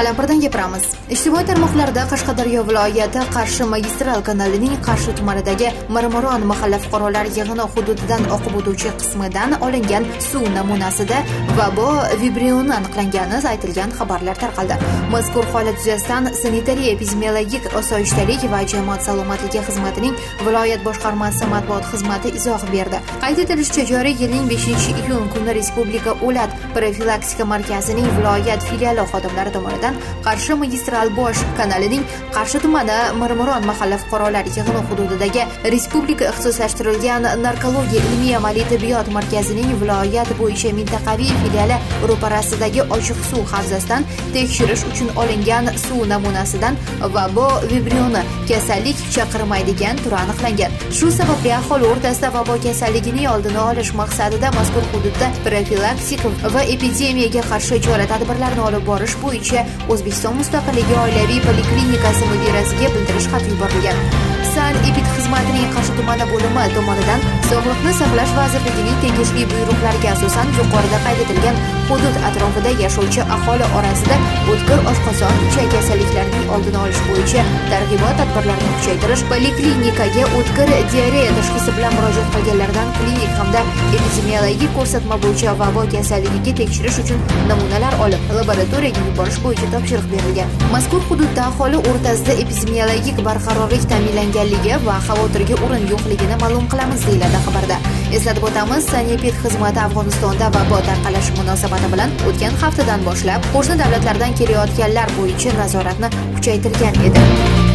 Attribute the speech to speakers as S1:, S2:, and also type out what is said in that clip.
S1: Qalampirdan gapiramiz. Ijtimoiy tarmoqlarda Qashqadaryo viloyati Qarshi magistral kanalining Qarshi tumanidagi Marmaron mahalla fuqarolar yig'ini hududidan oqib o'tuvchi qismidan olingan suv namunasida vabo vibrioni aniqlangani aytilgan xabarlar tarqaldi. Mazkur holat yuzasidan sanitariya-epidemiologik osoyishtalik va jamoat salomatligi xizmatining viloyat boshqarmasi matbuot xizmati izoh berdi. Qayd etilishicha, joriy yilning 5-iyun kuni Respublika o'lat profilaktika markazining viloyat filiali xodimlari tomonidan Qarshi magistral bosh kanalining Qarshi tumani Marmaron mahalla fuqarolar yig'ini hududidagi Respublika ixtisoslashtirilgan narkologiya ilmiy-amaliy tibbiyot markazining viloyat bo'yicha mintaqaviy filiali ro'parasidagi ochiq suv havzasidan tekshirish uchun olingan suv namunasidan vabo vibrioni kasallik chaqirmaydigan turi aniqlangan. Shu sababli aholi o'rtasida vabo kasalligining oldini olish maqsadida mazkur hududda profilaktik va epidemiyaga qarshi chora-tadbirlarni olib borish bo'yicha O'zbekiston Mustaqilligi oilaviy poliklinikasi mudirasiga bildirish xati yuborilgan. San-epid xizmatining Qarshi tumani bo'limi tomonidan Sog'liqni saqlash vazirligining tegishli buyruqlariga asosan yuqorida qayd etilgan hudud atrofida yashovchi aholi orasida o'tkir oshqozon ichak kasalliklarining oldini olish bo'yicha targ'ibot tadbirlarini kuchaytirish, poliklinikaga o'tkir diareya tashxisi bilan murojaat qilganlardan klinik hamda epidemiologik ko'rsatma bo'yicha vabo kasalligiga tekshirish uchun namunalar olib laboratoriyaga yuborish bo'yicha topshiriq berilgan. Mazkur hududda aholi o'rtasida epidemiologik barqarorlik ta'minlanganligi va xavotirga o'rin yo'qligini ma'lum qilamiz, deyiladi xabarda. Eslatib o'tamiz, San-epid xizmati Afg'onistonda vabo tarqalishi munosabati bilan o'tgan haftadan boshlab qo'shni davlatlardan kelayotganlar bo'yicha nazoratni kuchaytirgan edi.